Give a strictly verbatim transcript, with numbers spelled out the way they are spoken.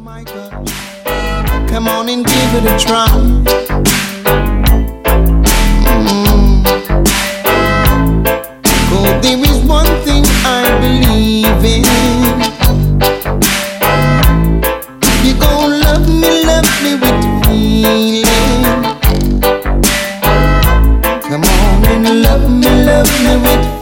my God, come on and give it a try. Mm. Oh, there is one thing I believe in. You gon' love me, love me with feeling. Come on and love me, love me with feeling.